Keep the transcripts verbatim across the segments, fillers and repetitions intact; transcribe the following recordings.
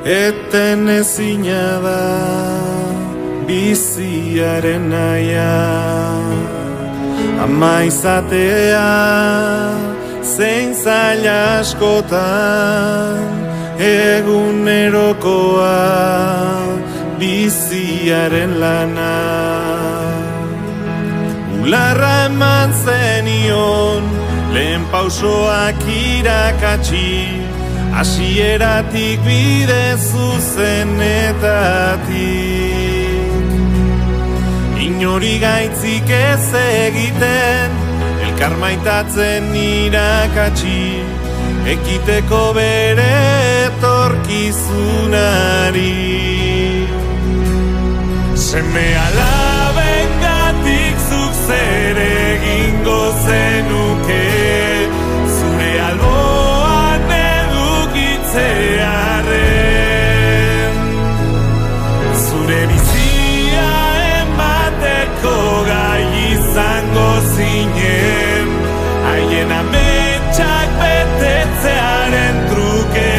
eten ezina da biziaren naia. Ama izatea zein zaila askotan, egunerokoa biziaren lana. Ularra eman zenion lehen pausoak irakatsi, hasieratik bide zuzenetatik. Inori gaitzik ez egiten, elkar maitatzen irakatsi, ekiteko bere etorkizunari. Seme alabengatik zuk zer egingo zenuke, zure alboan edukitzearen, zure bizia emateko gai izango zinen, haien ametsak betetzearen truke.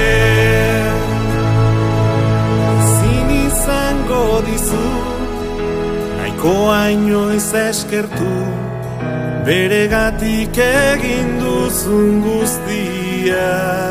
Zin izango dizu, nahikoa inoiz eskertu, beregatik egin duzun guztia.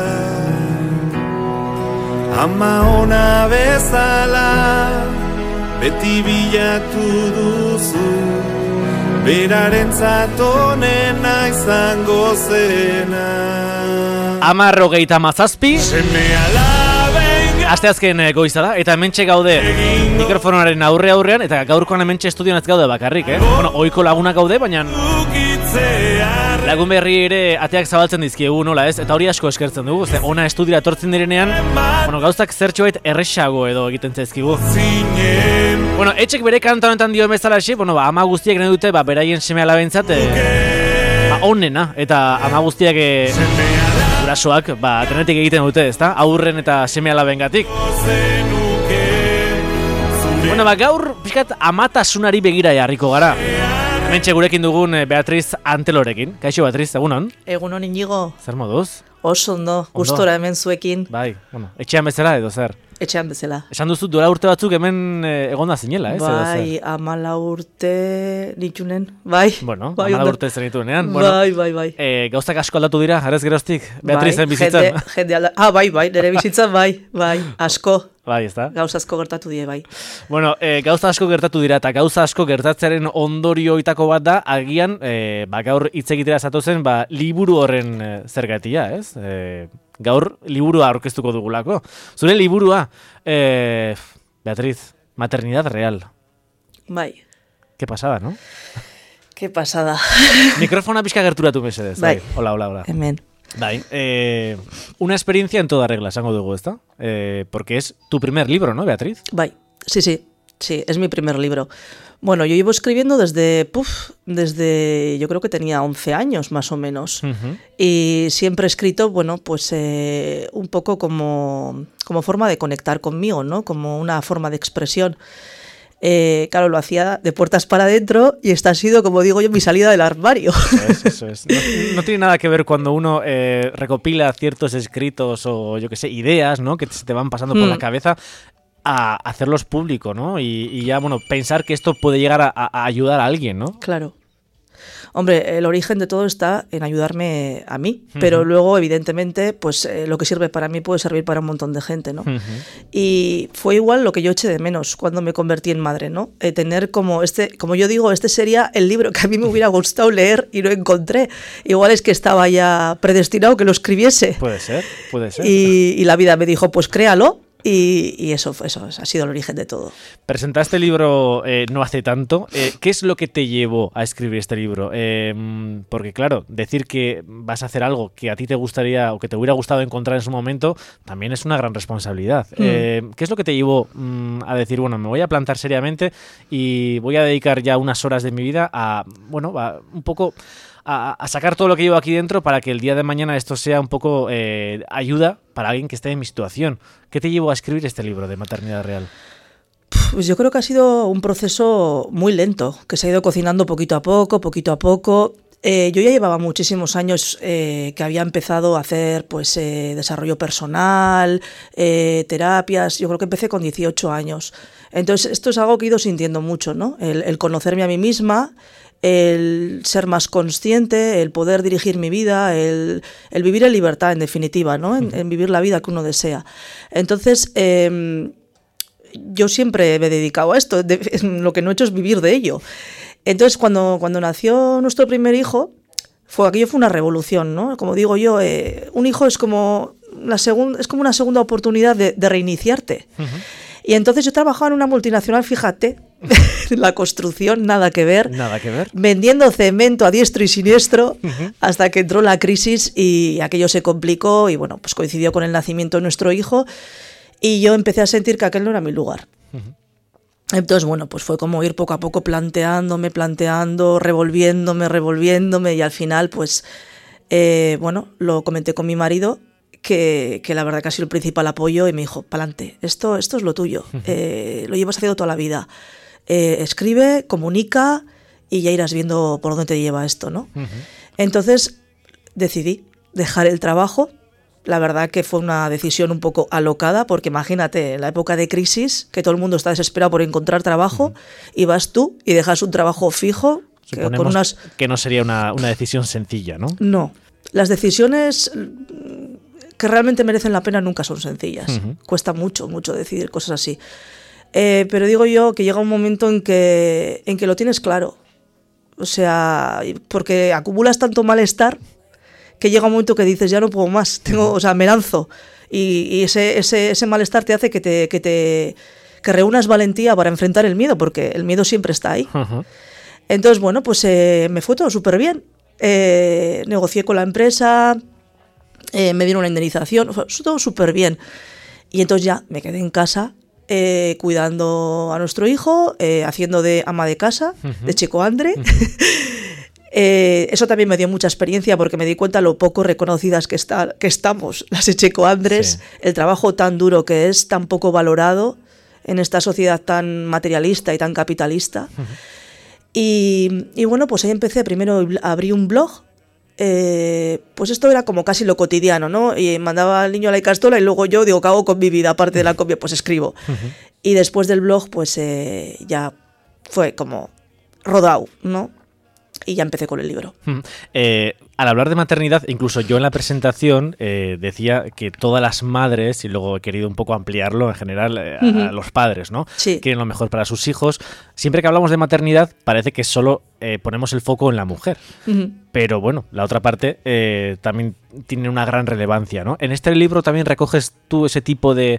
Ama ona bezala, beti bilatu duzu, berarentzat onena izango zena. Amarrogeita mazazpi asteazken goiza da, eta hementxe gaude mikrofonaren aurre aurrean, eta gaurkoan hementxe estudioan ez gaude bakarrik, eh? Bueno, oiko lagunak gaude, baina lagun berri ere ateak zabaltzen dizkiegu, nola ez? Eta hori asko eskertzen dugu, ze ona estudiora etortzen direnean, bueno, gauzak zertxoet erresago edo egiten zaizkigu. Bueno, etxek bere kanta honetan dio bezala xe, bueno, ba, ama guztiak nahi dute, ba, beraien seme alabentzat, eh, ba, onena, eta ama guztiak eh, gurasoak, ba, trenetik egiten dute, ezta? Aurren eta seme alabengatik. Bueno, ba, gaur pixkat amatasunari begira jarriko gara. Hementxe gurekin dugun Beatriz Antelorekin. Kaixo, Beatriz, egunon? Egunon, Inigo. Zer moduz? Oso ondo, gustora hemen zuekin. Bai, bueno, etxean bezala edo zer? Etxean bezala. Esan duzu duela urte batzuk hemen eh, egonda zinela, ez? Bai, amala urte nitunen, bai. Bueno, bai, amala urte zen nitunean. Bueno, bai, bai, bai. Eh, gauzak asko aldatu dira, jarrez geroztik, Beatrizen bai, bizitzan. Jende, jende alda... Ah, bai, bai, nire bizitzan, bai, bai, asko. Bai, ez da? Gauza asko gertatu die, bai. Bueno, eh, gauza asko gertatu dira, eta gauza asko gertatzearen ondorioitako bat da, agian, eh, ba, gaur hitz egitera zatozen, ba, liburu horren eh, zergatia, ez? Eh, gaur liburua aurkeztuko dugulako. Zure liburua, eh, Beatriz, Maternidad Real. Bai. Qué pasada, ¿no? Qué pasada. Mikrofona pixka gerturatu mesedez. Bai. Hola, hola, hola. Hemen. Bai, eh, una experiencia en toda regla, esango dugu, ¿está? Eh, porque es tu primer libro, ¿no, Beatriz? Bai, sí, sí, sí, es mi primer libro. Bueno, yo llevo escribiendo desde, puf, desde, yo creo que tenía once años más o menos. Uh-huh. Y siempre he escrito, bueno, pues eh, un poco como, como forma de conectar conmigo, ¿no? Como una forma de expresión. Eh, claro, lo hacía de puertas para adentro y esta ha sido, como digo yo, mi salida del armario. Eso es, eso es. No, no tiene nada que ver cuando uno eh, recopila ciertos escritos o, yo qué sé, ideas, ¿no? Que se te van pasando por mm. la cabeza, a hacerlos público, ¿no? Y, y ya, bueno, pensar que esto puede llegar a, a ayudar a alguien, ¿no? Claro. Hombre, el origen de todo está en ayudarme a mí, uh-huh. pero luego, evidentemente, pues eh, lo que sirve para mí puede servir para un montón de gente, ¿no? Uh-huh. Y fue igual lo que yo eché de menos cuando me convertí en madre, ¿no? Eh, tener como este, como yo digo, este sería el libro que a mí me hubiera gustado leer y no encontré. Igual es que estaba ya predestinado que lo escribiese. Puede ser, puede ser. Y, y la vida me dijo, pues créalo. Y, y eso, eso ha sido el origen de todo. Presentaste el libro eh, no hace tanto. Eh, ¿Qué es lo que te llevó a escribir este libro? Eh, porque claro, decir que vas a hacer algo que a ti te gustaría o que te hubiera gustado encontrar en su momento también es una gran responsabilidad. Mm. Eh, ¿Qué es lo que te llevó mm, a decir, bueno, me voy a plantar seriamente y voy a dedicar ya unas horas de mi vida a, bueno, a un poco... A, a sacar todo lo que llevo aquí dentro para que el día de mañana esto sea un poco eh, ayuda para alguien que esté en mi situación? ¿Qué te llevó a escribir este libro de Maternidad Real? Pues yo creo que ha sido un proceso muy lento, que se ha ido cocinando poquito a poco, poquito a poco. Eh, yo ya llevaba muchísimos años eh, que había empezado a hacer pues eh, desarrollo personal, eh, terapias. Yo creo que empecé con dieciocho años. Entonces esto es algo que he ido sintiendo mucho, ¿no? El, el conocerme a mí misma, el ser más consciente, el poder dirigir mi vida, el, el vivir en libertad, en definitiva, ¿no? En, en vivir la vida que uno desea. Entonces, eh, yo siempre me he dedicado a esto. De, lo que no he hecho es vivir de ello. Entonces, cuando, cuando nació nuestro primer hijo, fue, aquello fue una revolución, ¿no? Como digo yo, eh, un hijo es como, la segun, es como una segunda oportunidad de, de reiniciarte. Uh-huh. Y entonces yo trabajaba en una multinacional, fíjate, la construcción, nada que ver. Nada que ver. Vendiendo cemento a diestro y siniestro, uh-huh. hasta que entró la crisis y aquello se complicó y bueno, pues coincidió con el nacimiento de nuestro hijo y yo empecé a sentir que aquel no era mi lugar. Uh-huh. Entonces, bueno, pues fue como ir poco a poco planteándome, planteando, revolviéndome, revolviéndome y al final, pues, eh, bueno, lo comenté con mi marido, que, que la verdad que ha sido el principal apoyo y me dijo, pa'lante, esto, esto es lo tuyo, eh, lo llevas haciendo toda la vida, eh, escribe, comunica y ya irás viendo por dónde te lleva esto, ¿no? Uh-huh. Entonces decidí dejar el trabajo. La verdad que fue una decisión un poco alocada, porque imagínate, en la época de crisis, que todo el mundo está desesperado por encontrar trabajo, uh-huh. y vas tú y dejas un trabajo fijo. Que, con unas... que no sería una, una decisión sencilla, ¿no? No. Las decisiones que realmente merecen la pena nunca son sencillas. Uh-huh. Cuesta mucho, mucho decidir cosas así. Eh, pero digo yo que llega un momento en que, en que lo tienes claro. O sea, porque acumulas tanto malestar que llega un momento que dices, ya no puedo más, tengo, o sea, me lanzo. Y, y ese, ese, ese malestar te hace que te, que te que reúnas valentía para enfrentar el miedo, porque el miedo siempre está ahí. Uh-huh. Entonces, bueno, pues eh, me fue todo súper bien. Eh, negocié con la empresa, eh, me dieron una indemnización, fue todo súper bien. Y entonces ya me quedé en casa eh, cuidando a nuestro hijo, eh, haciendo de ama de casa, uh-huh. de Checo Andre. Uh-huh. Eh, eso también me dio mucha experiencia porque me di cuenta lo poco reconocidas que, está, que estamos las Checo Andres, sí. El trabajo tan duro que es, tan poco valorado en esta sociedad tan materialista y tan capitalista. Uh-huh. y, y bueno, pues ahí empecé, primero abrí un blog, eh, pues esto era como casi lo cotidiano, ¿no? Y mandaba al niño a la Icastola y luego yo digo, ¿qué hago con mi vida? Aparte de la copia, pues escribo. Uh-huh. Y después del blog, pues eh, ya fue como rodado, ¿no? Y ya empecé con el libro. Mm. Eh, al hablar de maternidad, incluso yo en la presentación eh, decía que todas las madres, y luego he querido un poco ampliarlo en general eh, uh-huh. a, a los padres, ¿no? Sí. Quieren lo mejor para sus hijos. Siempre que hablamos de maternidad parece que solo eh, ponemos el foco en la mujer. Uh-huh. Pero bueno, la otra parte eh, también tiene una gran relevancia, ¿no? En este libro también recoges tú ese tipo de,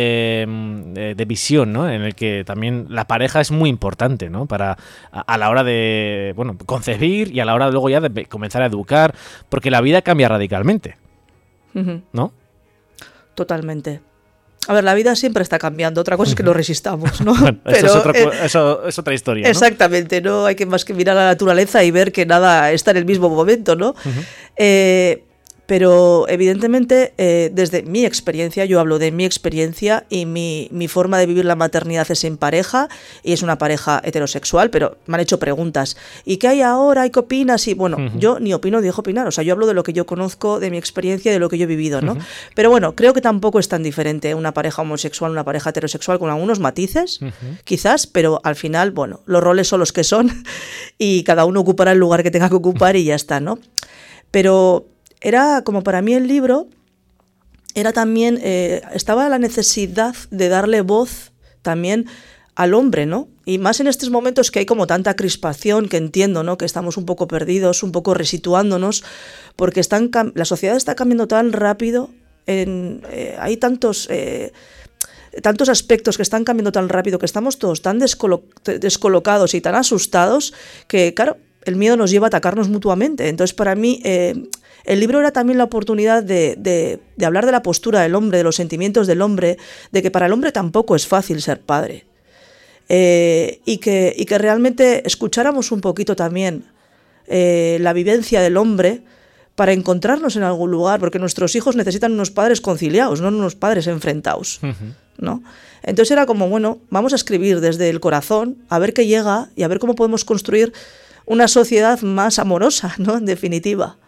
eh, de visión, ¿no? En el que también la pareja es muy importante, ¿no? Para a, a la hora de, bueno, concebir y a la hora luego ya de comenzar a educar, porque la vida cambia radicalmente, uh-huh. ¿no? Totalmente. A ver, la vida siempre está cambiando, otra cosa es que lo resistamos, ¿no? Bueno, Pero, eso, es otro, eh, eso es otra historia, ¿no? Exactamente, no hay que más que mirar a la naturaleza y ver que nada está en el mismo momento, ¿no? Uh-huh. Eh, pero evidentemente, eh, desde mi experiencia, yo hablo de mi experiencia y mi, mi forma de vivir la maternidad es en pareja, y es una pareja heterosexual, pero me han hecho preguntas. ¿Y qué hay ahora? ¿Y qué opinas? Y bueno, uh-huh. yo ni opino ni dejo opinar, o sea, yo hablo de lo que yo conozco, de mi experiencia y de lo que yo he vivido, ¿no? Uh-huh. Pero bueno, creo que tampoco es tan diferente una pareja homosexual, una pareja heterosexual, con algunos matices, uh-huh. quizás, pero al final, bueno, los roles son los que son y cada uno ocupará el lugar que tenga que ocupar y ya está, ¿no? Pero era como para mí el libro, era también, eh, estaba la necesidad de darle voz también al hombre, ¿no? Y más en estos momentos que hay como tanta crispación, que entiendo, ¿no? Que estamos un poco perdidos, un poco resituándonos, porque están la sociedad está cambiando tan rápido, en, eh, hay tantos... Eh, tantos aspectos que están cambiando tan rápido, que estamos todos tan descolo- descolocados y tan asustados, que claro, el miedo nos lleva a atacarnos mutuamente. Entonces para mí eh, el libro era también la oportunidad de, de, de hablar de la postura del hombre, de los sentimientos del hombre, de que para el hombre tampoco es fácil ser padre, eh, y, que, y que realmente escucháramos un poquito también eh, la vivencia del hombre para encontrarnos en algún lugar, porque nuestros hijos necesitan unos padres conciliados, no unos padres enfrentados, uh-huh. ¿no? Entonces era como, bueno, vamos a escribir desde el corazón, a ver qué llega y a ver cómo podemos construir una sociedad más amorosa, ¿no? En definitiva.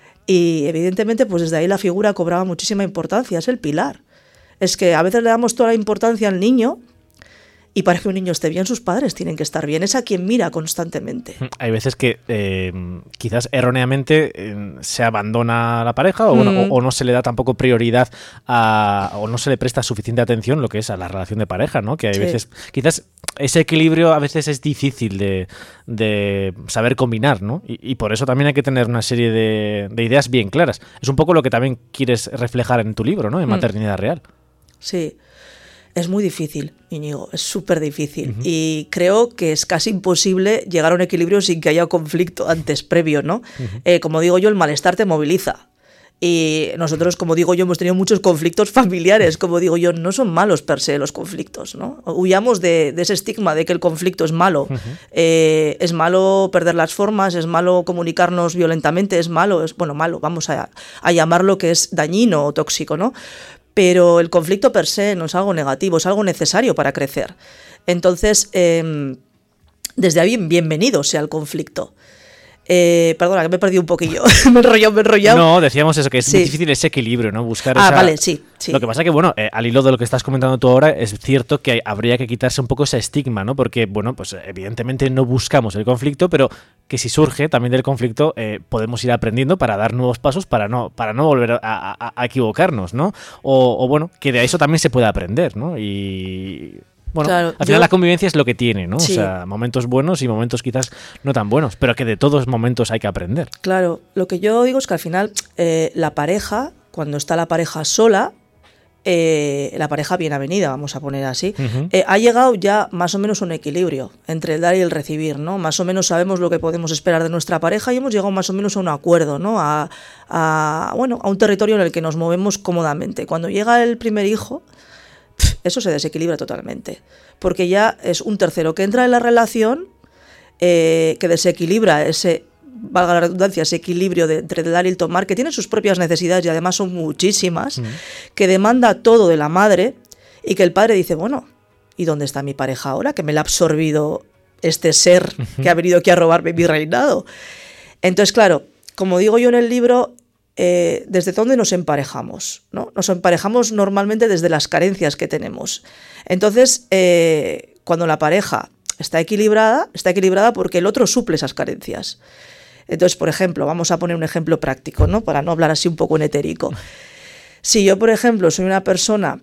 Y evidentemente, pues desde ahí la figura cobraba muchísima importancia, es el pilar. Es que a veces le damos toda la importancia al niño, y para que un niño esté bien, sus padres tienen que estar bien. Es a quien mira constantemente. Hay veces que eh, quizás erróneamente eh, se abandona la pareja o, mm. bueno, o, o no se le da tampoco prioridad a, o no se le presta suficiente atención lo que es a la relación de pareja, ¿no? Que hay sí. veces, quizás ese equilibrio a veces es difícil de, de saber combinar, ¿no? Y, y por eso también hay que tener una serie de, de ideas bien claras. Es un poco lo que también quieres reflejar en tu libro, ¿no? En mm. Maternidad Real. Sí. Es muy difícil, Íñigo, es súper difícil. Uh-huh. Y creo que es casi imposible llegar a un equilibrio sin que haya conflicto antes, previo, ¿no? Uh-huh. Eh, como digo yo, el malestar te moviliza. Y nosotros, como digo yo, hemos tenido muchos conflictos familiares. Como digo yo, no son malos per se los conflictos, ¿no? Huyamos de, de ese estigma de que el conflicto es malo. Uh-huh. Eh, es malo perder las formas, es malo comunicarnos violentamente, es malo, es bueno, malo, vamos a, a llamarlo que es dañino o tóxico, ¿no? Pero el conflicto per se no es algo negativo, es algo necesario para crecer. Entonces, eh, desde ahí, bienvenido sea el conflicto. Eh, perdona, que me he perdido un poquillo. me he enrollado, me he enrollado. No, decíamos eso, que es sí. muy difícil ese equilibrio, ¿no? Buscar ah, esa... vale, sí, sí. Lo que pasa que, bueno, eh, al hilo de lo que estás comentando tú ahora, es cierto que habría que quitarse un poco ese estigma, ¿no? Porque, bueno, pues evidentemente no buscamos el conflicto, pero que si surge también del conflicto, eh, podemos ir aprendiendo para dar nuevos pasos para no, para no volver a, a, a equivocarnos, ¿no? O, o, bueno, que de eso también se puede aprender, ¿no? Y... Bueno, claro, al final yo... la convivencia es lo que tiene, ¿no? Sí. O sea, momentos buenos y momentos quizás no tan buenos, pero que de todos momentos hay que aprender. Claro, lo que yo digo es que al final eh, la pareja, cuando está la pareja sola, eh, la pareja bien avenida, vamos a poner así, uh-huh. eh, ha llegado ya más o menos a un equilibrio entre el dar y el recibir, ¿no? Más o menos sabemos lo que podemos esperar de nuestra pareja y hemos llegado más o menos a un acuerdo, ¿no? A, a, bueno, a un territorio en el que nos movemos cómodamente. Cuando llega el primer hijo... eso se desequilibra totalmente, porque ya es un tercero que entra en la relación, eh, que desequilibra ese, valga la redundancia, ese equilibrio de, entre el dar y el tomar, que tiene sus propias necesidades y además son muchísimas, mm. que demanda todo de la madre y que el padre dice, bueno, ¿y dónde está mi pareja ahora? Que me la ha absorbido este ser que ha venido aquí a robarme mi reinado. Entonces, claro, como digo yo en el libro, Eh, ¿desde dónde nos emparejamos? ¿No? Nos emparejamos normalmente desde las carencias que tenemos. Entonces, eh, cuando la pareja está equilibrada, está equilibrada porque el otro suple esas carencias. Entonces, por ejemplo, vamos a poner un ejemplo práctico, ¿no? Para no hablar así un poco en etérico. Si yo, por ejemplo, soy una persona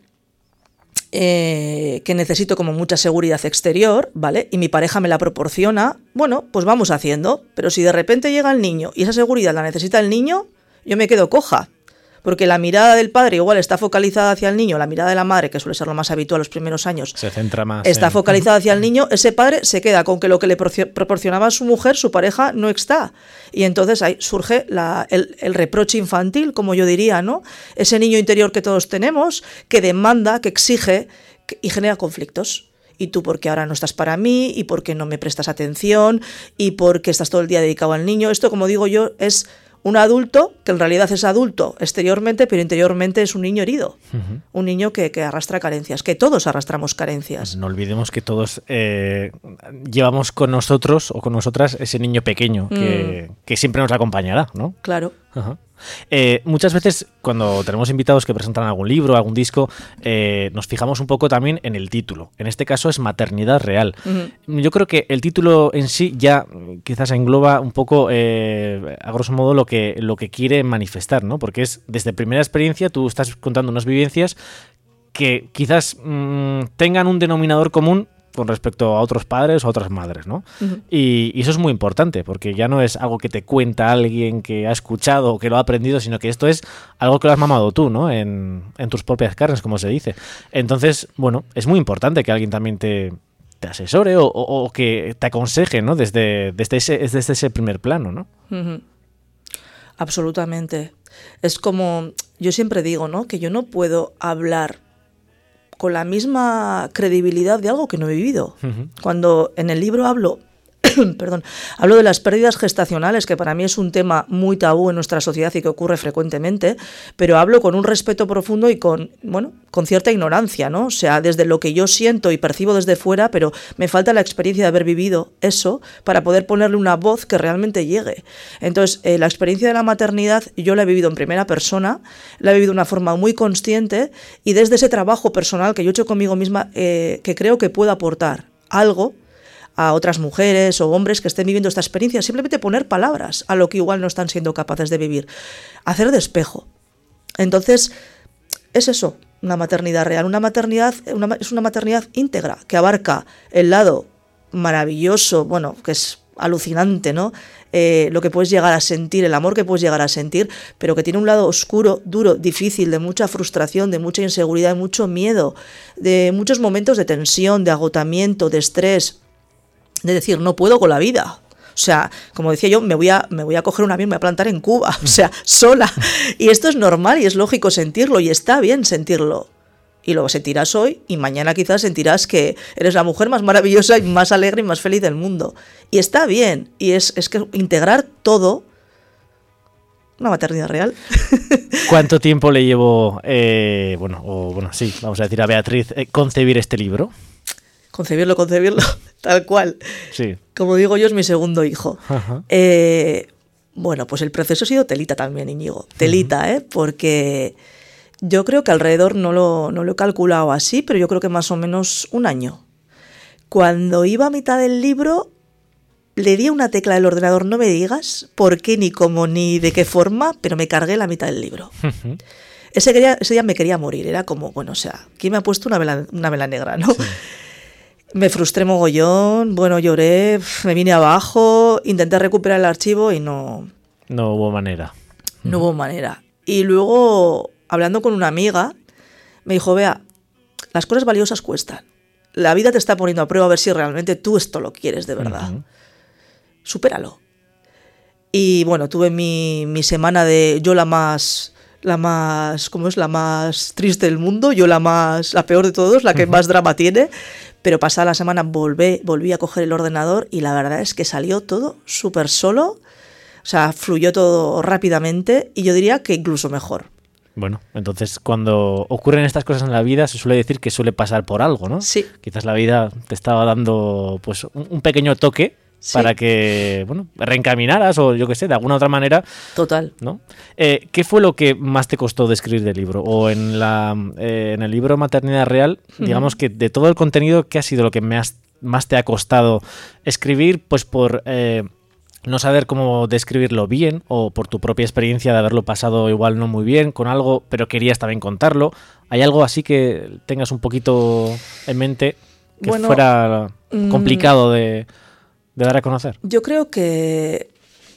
eh, que necesito como mucha seguridad exterior, ¿vale? Y mi pareja me la proporciona, bueno, pues vamos haciendo. Pero si de repente llega el niño y esa seguridad la necesita el niño, yo me quedo coja, porque la mirada del padre igual está focalizada hacia el niño, la mirada de la madre, que suele ser lo más habitual los primeros años, se centra más está en... focalizada hacia el niño, ese padre se queda con que lo que le proporcionaba a su mujer, su pareja, no está. Y entonces ahí surge la, el, el reproche infantil, como yo diría, ¿no? Ese niño interior que todos tenemos, que demanda, que exige que, y genera conflictos. ¿Y tú por qué ahora no estás para mí? ¿Y por qué no me prestas atención? ¿Y por qué estás todo el día dedicado al niño? Esto, como digo yo, es... un adulto que en realidad es adulto exteriormente, pero interiormente es un niño herido. Uh-huh. Un niño que, que arrastra carencias, que todos arrastramos carencias. No olvidemos que todos eh, llevamos con nosotros o con nosotras ese niño pequeño que, mm. que siempre nos acompañará, ¿no? Claro. Uh-huh. Eh, muchas veces cuando tenemos invitados que presentan algún libro, algún disco, eh, nos fijamos un poco también en el título. En este caso es Maternidad Real. Uh-huh. Yo creo que el título en sí ya quizás engloba un poco, eh, a grosso modo, lo que, lo que quiere manifestar, ¿no? Porque es desde primera experiencia, tú estás contando unas vivencias que quizás mmm, tengan un denominador común con respecto a otros padres o a otras madres, ¿no? Uh-huh. Y, y eso es muy importante, porque ya no es algo que te cuenta alguien que ha escuchado o que lo ha aprendido, sino que esto es algo que lo has mamado tú, ¿no? En, en tus propias carnes, como se dice. Entonces, bueno, es muy importante que alguien también te, te asesore o, o, o que te aconseje, ¿no? Desde, desde, ese, desde ese primer plano, ¿no? Uh-huh. Absolutamente. Es como, yo siempre digo, ¿no? Que yo no puedo hablar con la misma credibilidad de algo que no he vivido. Uh-huh. Cuando en el libro hablo perdón, hablo de las pérdidas gestacionales, que para mí es un tema muy tabú en nuestra sociedad y que ocurre frecuentemente, pero hablo con un respeto profundo y con, bueno, con cierta ignorancia, ¿no? O sea, desde lo que yo siento y percibo desde fuera, pero me falta la experiencia de haber vivido eso para poder ponerle una voz que realmente llegue. Entonces, eh, la experiencia de la maternidad yo la he vivido en primera persona, la he vivido de una forma muy consciente y desde ese trabajo personal que yo he hecho conmigo misma, eh, que creo que puedo aportar algo a otras mujeres o hombres que estén viviendo esta experiencia, simplemente poner palabras a lo que igual no están siendo capaces de vivir, hacer de espejo. Entonces, es eso, una maternidad real, una maternidad, una, es una maternidad íntegra, que abarca el lado maravilloso, bueno, que es alucinante, ¿no? Eh, lo que puedes llegar a sentir, el amor que puedes llegar a sentir, pero que tiene un lado oscuro, duro, difícil, de mucha frustración, de mucha inseguridad, de mucho miedo, de muchos momentos de tensión, de agotamiento, de estrés, de decir, no puedo con la vida. O sea, como decía yo, me voy a, me voy a coger un avión, me voy a plantar en Cuba, o sea, sola. Y esto es normal y es lógico sentirlo y está bien sentirlo. Y lo sentirás hoy y mañana quizás sentirás que eres la mujer más maravillosa y más alegre y más feliz del mundo. Y está bien. Y es, es que integrar todo, una maternidad real. ¿Cuánto tiempo le llevó, eh, bueno, o, bueno, sí, vamos a decir a Beatriz, eh, concebir este libro? Concebirlo, concebirlo, tal cual. Sí. Como digo yo, es mi segundo hijo. Ajá. Eh, bueno, pues el proceso ha sido telita también, Íñigo. Telita, uh-huh. ¿eh? Porque yo creo que alrededor, no lo, no lo he calculado así, pero yo creo que más o menos un año. Cuando iba a mitad del libro, le di a una tecla del ordenador, no me digas por qué, ni cómo, ni de qué forma, pero me cargué la mitad del libro. Uh-huh. Ese, quería, ese día me quería morir. Era como, bueno, o sea, ¿quién me ha puesto una vela, una vela negra, no? Sí. Me frustré mogollón, bueno, lloré, me vine abajo, intenté recuperar el archivo y no... No hubo manera. No hubo manera. Y luego, hablando con una amiga, me dijo, Bea, las cosas valiosas cuestan. La vida te está poniendo a prueba a ver si realmente tú esto lo quieres de verdad. Uh-huh. Supéralo. Y bueno, tuve mi, mi semana de yo la más... la más, ¿cómo es? La más triste del mundo, yo la más, la peor de todos, la que uh-huh. más drama tiene, pero pasada la semana volví, volví a coger el ordenador y la verdad es que salió todo súper solo, o sea, fluyó todo rápidamente y yo diría que incluso mejor. Bueno, entonces cuando ocurren estas cosas en la vida se suele decir que suele pasar por algo, ¿no? Sí. Quizás la vida te estaba dando pues un, un pequeño toque. Sí. Para que, bueno, reencaminaras o yo qué sé, de alguna otra manera. Total. ¿No? Eh, ¿Qué fue lo que más te costó de escribir del libro? O en la eh, en el libro Maternidad Real, uh-huh. digamos que de todo el contenido, ¿qué ha sido lo que más, más te ha costado escribir? Pues por eh, no saber cómo describirlo bien o por tu propia experiencia de haberlo pasado igual no muy bien con algo, pero querías también contarlo. ¿Hay algo así que tengas un poquito en mente que bueno, fuera complicado de... de dar a conocer? Yo creo que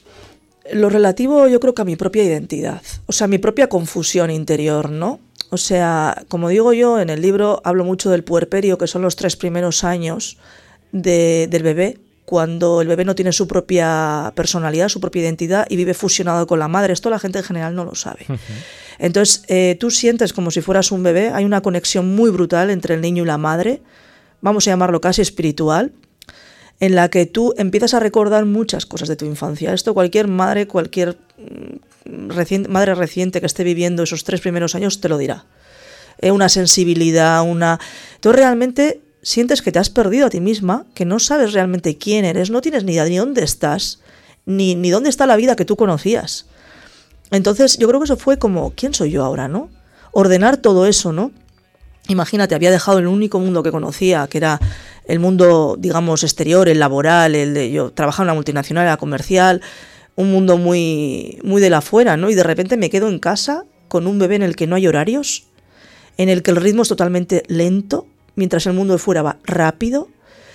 lo relativo, yo creo que a mi propia identidad, o sea, mi propia confusión interior, ¿no? O sea, como digo yo, en el libro hablo mucho del puerperio, que son los tres primeros años de, del bebé, cuando el bebé no tiene su propia personalidad, su propia identidad y vive fusionado con la madre. Esto la gente en general no lo sabe. Uh-huh. Entonces, eh, tú sientes como si fueras un bebé, hay una conexión muy brutal entre el niño y la madre, vamos a llamarlo casi espiritual, en la que tú empiezas a recordar muchas cosas de tu infancia. Esto cualquier madre, cualquier reciente, madre reciente que esté viviendo esos tres primeros años te lo dirá. Eh, una sensibilidad, una... Tú realmente sientes que te has perdido a ti misma, que no sabes realmente quién eres, no tienes ni idea ni dónde estás, ni, ni dónde está la vida que tú conocías. Entonces yo creo que eso fue como, ¿quién soy yo ahora, no? Ordenar todo eso, ¿no? Imagínate, había dejado el único mundo que conocía, que era el mundo, digamos, exterior, el laboral, el de yo trabajaba en una multinacional, era comercial, un mundo muy, muy de la afuera, ¿no? Y de repente me quedo en casa con un bebé en el que no hay horarios, en el que el ritmo es totalmente lento, mientras el mundo de fuera va rápido,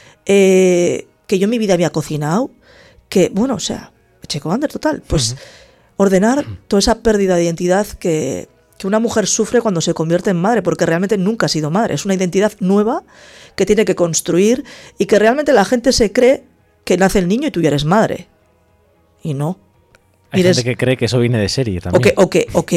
eh, que yo en mi vida había cocinado, que, bueno, o sea, checo under total, pues uh-huh. ordenar toda esa pérdida de identidad que... que una mujer sufre cuando se convierte en madre, porque realmente nunca ha sido madre. Es una identidad nueva que tiene que construir y que realmente la gente se cree que nace el niño y tú ya eres madre. Y no. Hay Mires, gente que cree que eso viene de serie también. O que, o que, o que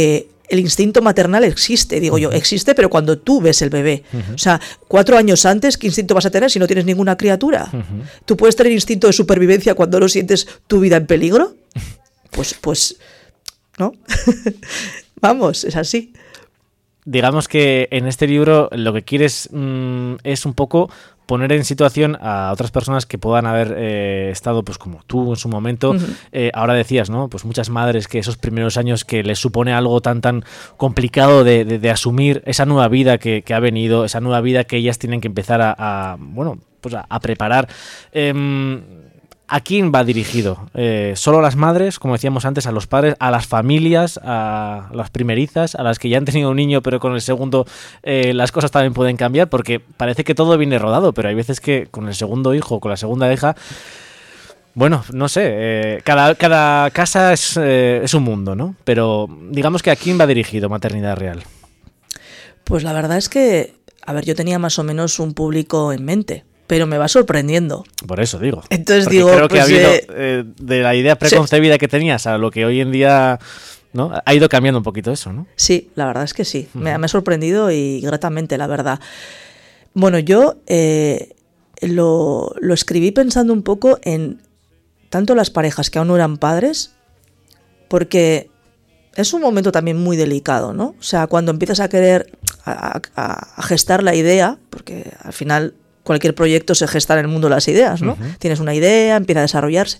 el instinto maternal existe, digo yo, existe, pero cuando tú ves el bebé. Uh-huh. O sea, cuatro años antes, ¿qué instinto vas a tener si no tienes ninguna criatura? Uh-huh. ¿Tú puedes tener instinto de supervivencia cuando no sientes tu vida en peligro? Pues, pues, ¿no? Vamos, es así. Digamos que en este libro lo que quieres mmm, es un poco poner en situación a otras personas que puedan haber eh, estado pues como tú en su momento. Uh-huh. Eh, ahora decías, ¿no? Pues muchas madres que esos primeros años que les supone algo tan tan complicado de, de, de asumir esa nueva vida que, que ha venido, esa nuva vida que ellas tienen que empezar a, a bueno, pues a, a preparar. Eh, ¿A quién va dirigido? Eh, ¿Solo a las madres, como decíamos antes, a los padres, a las familias, a las primerizas, a las que ya han tenido un niño pero con el segundo eh, las cosas también pueden cambiar? Porque parece que todo viene rodado, pero hay veces que con el segundo hijo, con la segunda hija, bueno, no sé, eh, cada, cada casa es, eh, es un mundo, ¿no? Pero digamos que ¿a quién va dirigido Maternidad Real? Pues la verdad es que, a ver, yo tenía más o menos un público en mente, pero me va sorprendiendo. Por eso digo. Entonces Porque digo, creo que pues, ha habido eh, eh, de la idea preconcebida sí. que tenías a lo que hoy en día, ¿no? Ha ido cambiando un poquito eso, ¿no? Sí, la verdad es que sí. Uh-huh. Me, me ha sorprendido y gratamente, la verdad. Bueno, yo eh, lo, lo escribí pensando un poco en tanto las parejas que aún no eran padres, porque es un momento también muy delicado, ¿no? O sea, cuando empiezas a querer a, a, a gestar la idea, porque al final cualquier proyecto se gesta en el mundo de las ideas, ¿no? Uh-huh. Tienes una idea, empieza a desarrollarse.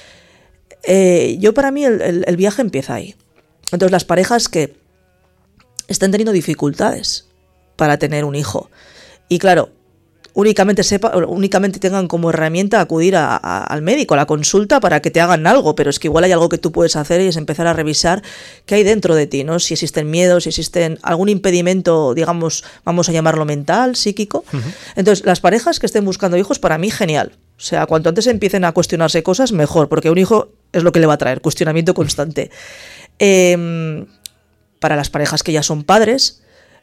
Eh, yo para mí el, el, el viaje empieza ahí. Entonces las parejas que están teniendo dificultades para tener un hijo y claro, únicamente sepa, únicamente tengan como herramienta acudir a, a, al médico, a la consulta para que te hagan algo, pero es que igual hay algo que tú puedes hacer y es empezar a revisar qué hay dentro de ti, ¿no? Si existen miedos, si existen algún impedimento, digamos, vamos a llamarlo mental, psíquico. Uh-huh. Entonces, las parejas que estén buscando hijos, para mí, genial. O sea, cuanto antes empiecen a cuestionarse cosas, mejor, porque un hijo es lo que le va a traer, cuestionamiento constante. Eh, para las parejas que ya son padres,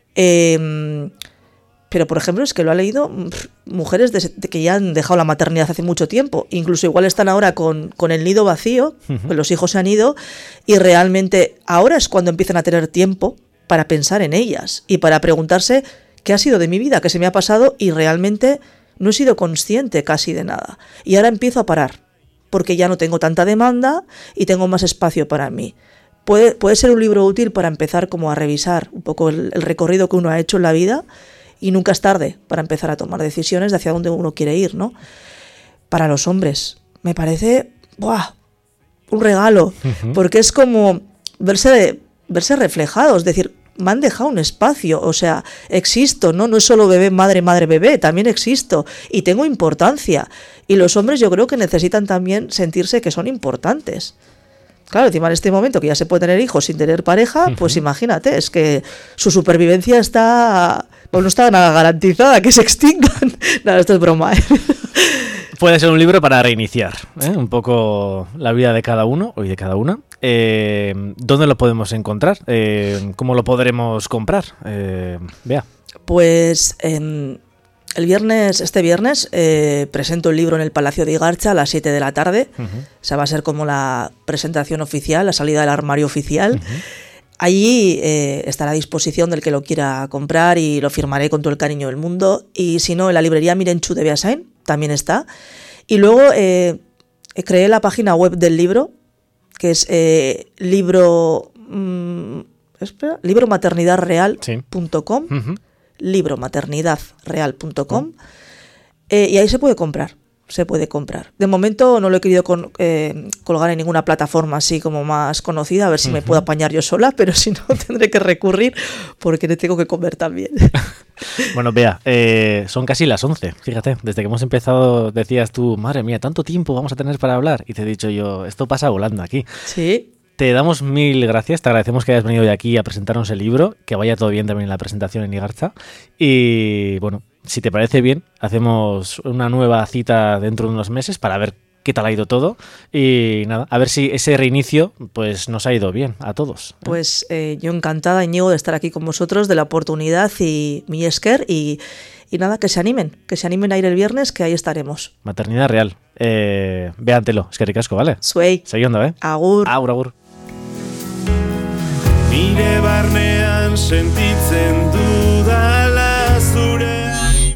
eh, pero, por ejemplo, es que lo ha leído pff, mujeres de, de que ya han dejado la maternidad hace mucho tiempo. Incluso igual están ahora con, con el nido vacío, uh-huh. pues los hijos se han ido, y realmente ahora es cuando empiezan a tener tiempo para pensar en ellas y para preguntarse qué ha sido de mi vida, qué se me ha pasado, y realmente no he sido consciente casi de nada. Y ahora empiezo a parar, porque ya no tengo tanta demanda y tengo más espacio para mí. Puede, puede ser un libro útil para empezar como a revisar un poco el, el recorrido que uno ha hecho en la vida. Y nunca es tarde para empezar a tomar decisiones de hacia dónde uno quiere ir, ¿no? Para los hombres, me parece ¡buah! Un regalo, uh-huh. porque es como verse, verse reflejados, es decir, me han dejado un espacio, o sea, existo, ¿no? No es solo bebé, madre, madre, bebé, también existo y tengo importancia. Y los hombres yo creo que necesitan también sentirse que son importantes. Claro, encima en este momento que ya se puede tener hijos sin tener pareja, uh-huh. pues imagínate, es que su supervivencia está, pues no está nada garantizada, que se extingan. Nada, esto es broma, ¿eh? Puede ser un libro para reiniciar, ¿eh? Un poco la vida de cada uno o de cada una. Eh, ¿Dónde lo podemos encontrar? Eh, ¿Cómo lo podremos comprar? Eh, Bea. Pues eh, el viernes, este viernes, eh, presento el libro en el Palacio de Igartza a las siete de la tarde. Uh-huh. O sea, va a ser como la presentación oficial, la salida del armario oficial. Uh-huh. Allí eh, estará a disposición del que lo quiera comprar y lo firmaré con todo el cariño del mundo. Y si no, en la librería Mirenchu de Beasain también está. Y luego eh, creé la página web del libro, que es eh, libro, mmm, espera, libro maternidad real punto com. Sí. Uh-huh. libro maternidad real punto com. Oh. Eh, y ahí se puede comprar. Se puede comprar. De momento no lo he querido con, eh, colgar en ninguna plataforma así como más conocida, a ver si uh-huh. me puedo apañar yo sola, pero si no tendré que recurrir porque te tengo que comer también. Bueno, Bea, eh, son casi las once, fíjate, desde que hemos empezado decías tú, madre mía, tanto tiempo vamos a tener para hablar, y te he dicho yo, esto pasa volando aquí. Sí. Te damos mil gracias, te agradecemos que hayas venido de aquí a presentarnos el libro, que vaya todo bien también en la presentación en Igartza, y bueno, si te parece bien, hacemos una nueva cita dentro de unos meses para ver qué tal ha ido todo y nada, a ver si ese reinicio pues nos ha ido bien a todos. Pues eh, yo encantada, Íñigo, de estar aquí con vosotros, de la oportunidad y mi esker y, y nada, que se animen, que se animen a ir el viernes, que ahí estaremos. Maternidad Real, eh, véantelo, eskerrik asko, ¿vale? Zuei. Seguindo, ¿eh? Agur. Agur, agur. Mi nire barnean sentitzen dudan